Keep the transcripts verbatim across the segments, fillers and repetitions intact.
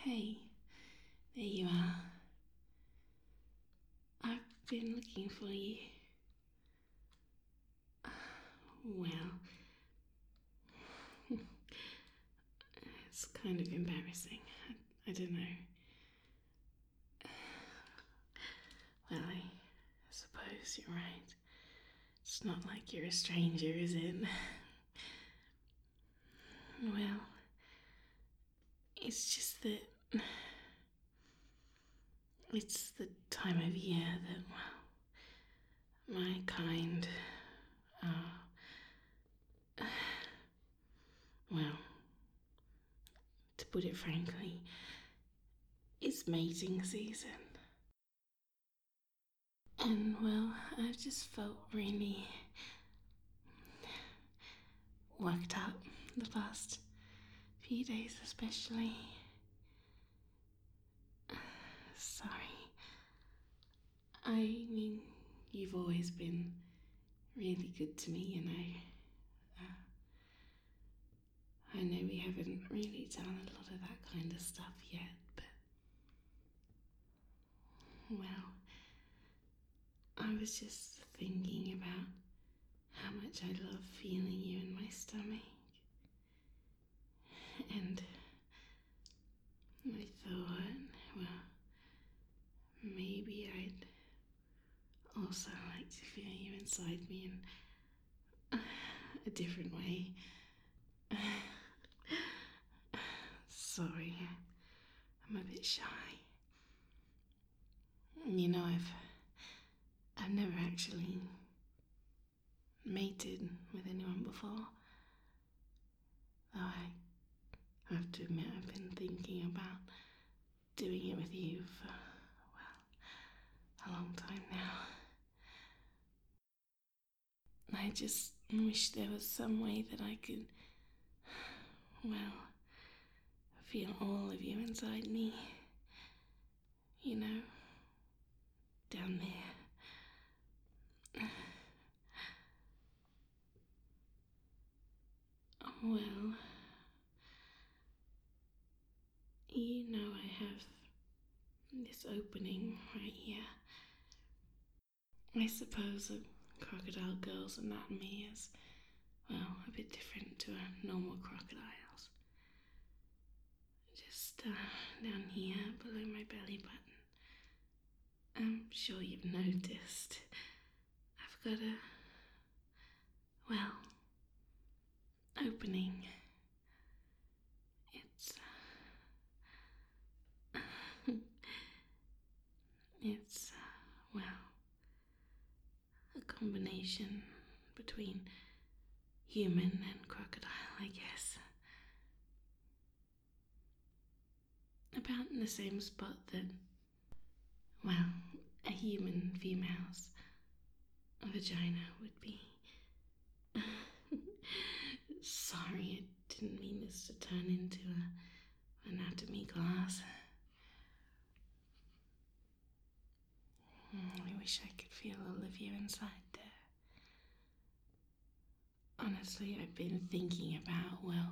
Hey, there you are. I've been looking for you. Well, it's kind of embarrassing. I, I don't know. Well, I suppose you're right. It's not like you're a stranger, is it? Well, it's just that it's the time of year that, well, my kind are, well, to put it frankly, it's mating season. And well, I've just felt really worked up the past few days, especially. Sorry. I mean, you've always been really good to me, you know. Uh, I know we haven't really done a lot of that kind of stuff yet, but well, I was just thinking about how much I love feeling you in my stomach. And I thought, well, maybe I'd also like to feel you inside me in a different way. Sorry, I'm a bit shy. You know, I've I've never actually mated with anyone before. Though I have to admit I've been thinking about doing it with you for, well, a long time now. I just wish there was some way that I could, well, feel all of you inside me. You know, down there. Well, you know I have this opening right here. I suppose a crocodile girl's anatomy is, well, a bit different to a normal crocodile's. Just uh, down here below my belly button. I'm sure you've noticed. I've got a, well, opening. It's, uh, it's, uh, well, a combination between human and crocodile, I guess. About in the same spot that, well, a human female's vagina would be. Sorry, I didn't mean this to turn into a anatomy class. I wish I could feel all of you inside there. Honestly, I've been thinking about, well,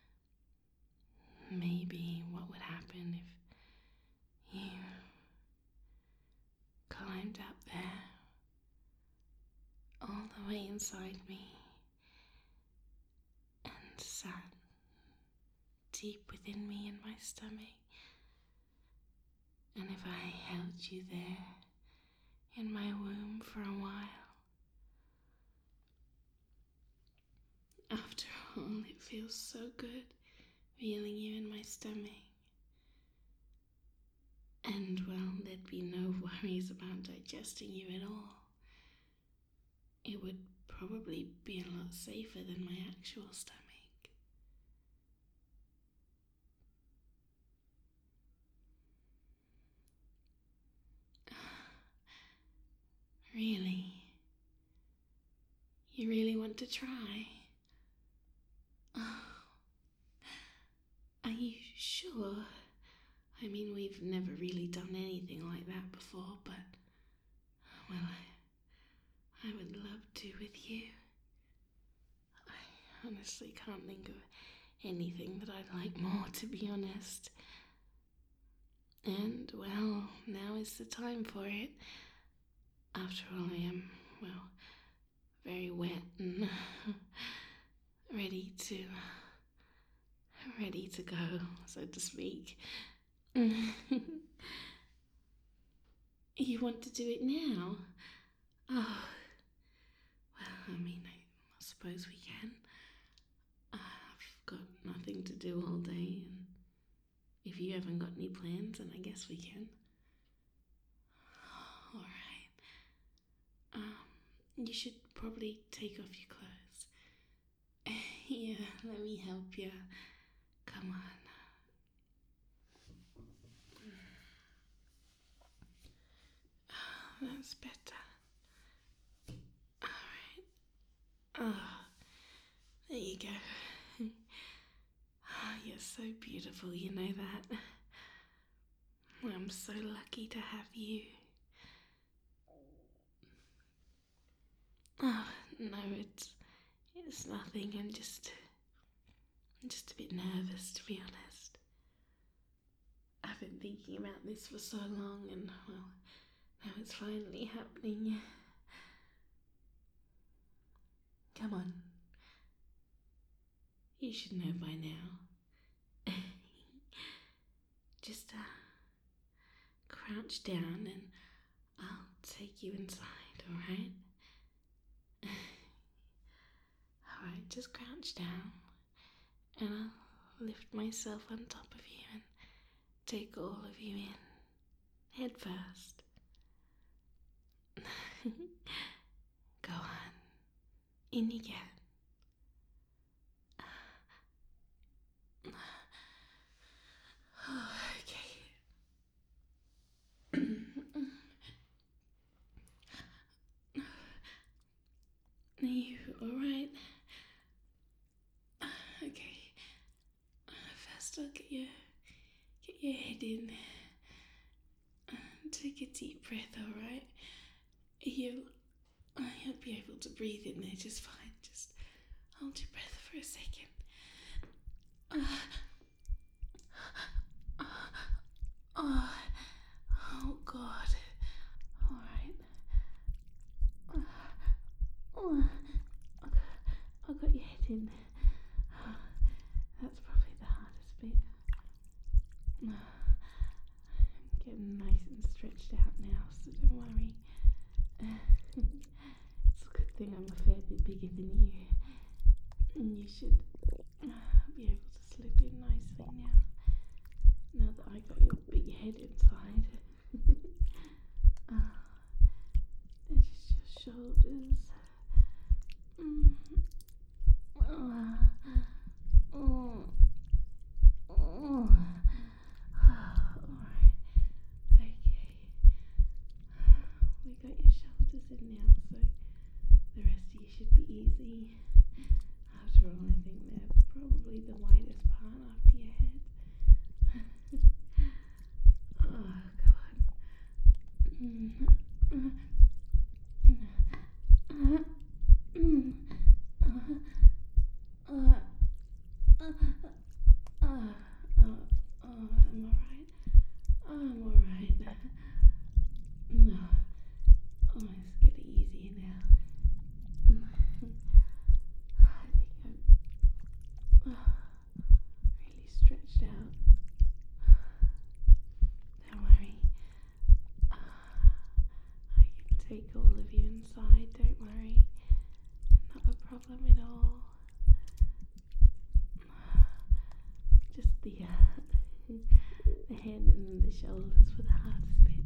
maybe what would happen if you climbed up there, all the way inside me, and sat deep within me in my stomach. And if I held you there in my womb for a while. After all, it feels so good feeling you in my stomach. And well, there'd be no worries about digesting you at all. It would probably be a lot safer than my actual stomach. Really? You really want to try? Oh, are you sure? I mean, we've never really done anything like that before, but, well, I, I would love to with you. I, I, I, I, I, I, I, I, I, I, I, I, I, I, I, I, I honestly can't think of anything that I'd like more, to be honest. And, well, now is the time for it. After all, I am, well, very wet and ready to, ready to go, so to speak. You want to do it now? Oh, well, I mean, I suppose we can. I've got nothing to do all day, and if you haven't got any plans, then I guess we can. Alright. Um, you should probably take off your clothes. Here, let me help you. Come on. That's better. Alright. Oh, there you go. Oh, you're so beautiful, you know that. I'm so lucky to have you. Oh, no, it's it's nothing. I'm just I'm just a bit nervous, to be honest. I've been thinking about this for so long, and well, now it's finally happening. Come on. You should know by now. Just uh, crouch down and I'll take you inside, alright? Alright, just crouch down and I'll lift myself on top of you and take all of you in, head first. Go on, in you get. Oh, okay. Are you alright? Okay. First, I'll get your get your head in. Take a deep breath, alright? You'll you'll be able to breathe in there just fine. Just hold your breath for a second. Oh, oh God. Alright. Oh, I got your head in. That's probably the hardest bit. I'm getting nice and stretched out now, so don't worry. It's a good thing I'm a fair bit bigger than you. And you should be able to slip in nicely now. Now that I got your big head inside. uh, and just your shoulders. Mm. Uh, oh. Oh. Alright. Okay. We got your shoulders in now, so the rest of you should be easy. After all, I think they're probably the widest part after your head. Oh, God. I'm alright. I'm alright. No. Oh, it's getting easier now. I think I'm really stretched out. Don't worry. I can take all of you inside, don't worry. Not a problem at all. Just the, uh, the head and the shoulders were the hardest bit.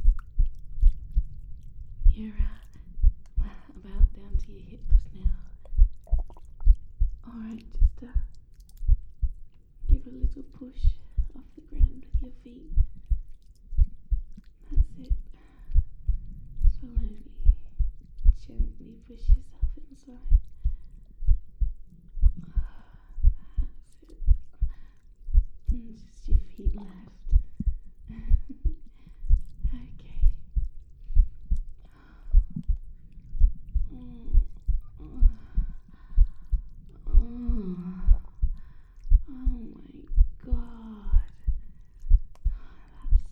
You're uh, well, about down to your hips now. Alright, just uh, give a little push off the ground with your feet. That's it. Slowly, gently push yourself inside. That's it. And just your feet left. Okay. Oh, oh, oh my God. That's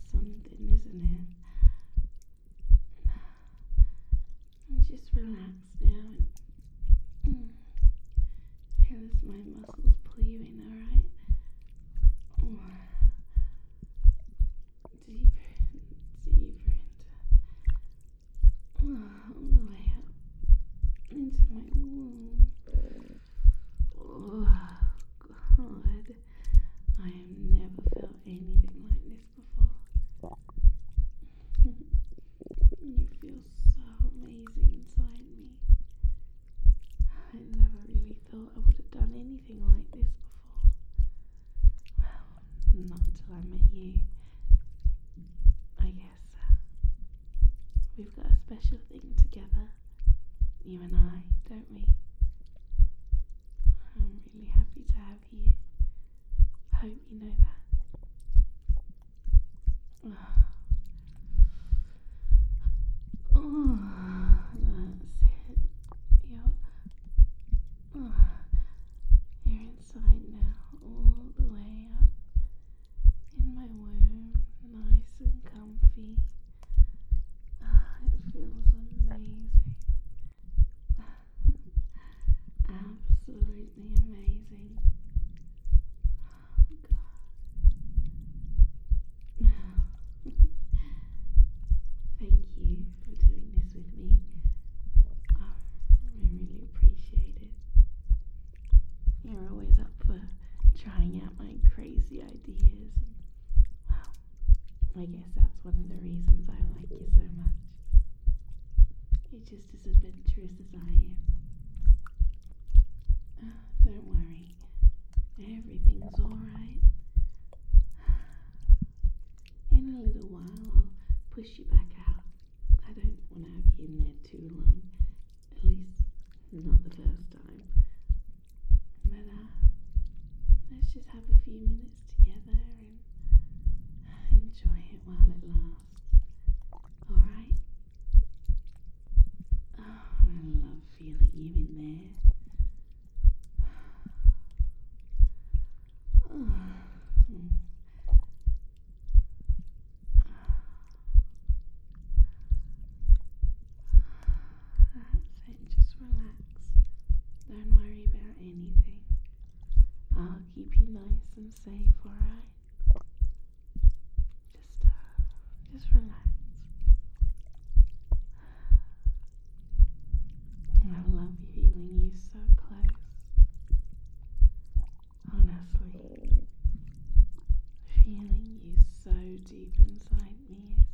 not until I met you. I guess uh, we've got a special thing together, you and I, don't we? I'm really happy to have you. I hope you know that. Oh, that's it. You're, oh, you're inside now, all the way up in my womb, nice and comfy. Ah, it feels amazing. Absolutely amazing. Oh, God. Thank you for doing this with me. Oh, I really appreciate it. You're always up for trying out my crazy ideas. Well, I guess that's one of the reasons I like you so much. You're just as adventurous as I am. Oh, don't worry. Everything's alright. In a little while, I'll push you back out. I don't want to have you in there too long. At least, not the first time. But, uh, let's just have a few minutes together and enjoy it while it lasts. Alright? Oh, I love feeling you in there. Oh. Mm. That's it, just relax. Don't worry about anything. I'll keep you nice and safe, alright? Just, uh, just relax. I love feeling you so close. Honestly, feeling you so deep inside me